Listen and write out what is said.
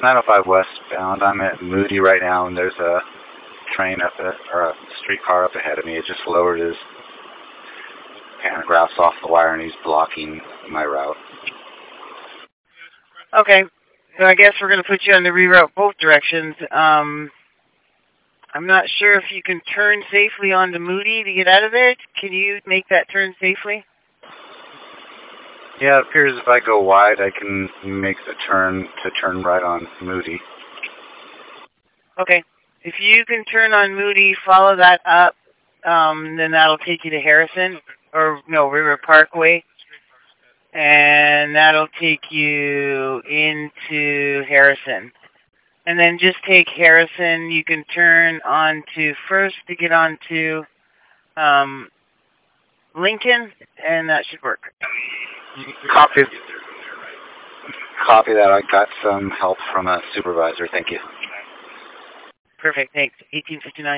905 westbound. I'm at Moody right now, and there's a train or a streetcar up ahead of me. It just lowered his pantographs off the wire, and he's blocking my route. Okay. So I guess we're going to put you on the reroute both directions. I'm not sure if you can turn safely onto Moody to get out of there. Can you make that turn safely? Yeah, it appears if I go wide, I can make the turn to turn right on Moody. Okay. If you can turn on Moody, follow that up, then that'll take you to Harrison, or no, River Parkway, and that'll take you into Harrison. And then just take Harrison. You can turn onto First to get onto Lincoln, and that should work. Copy that. I got some help from a supervisor. Thank you. Perfect. Thanks. 1859.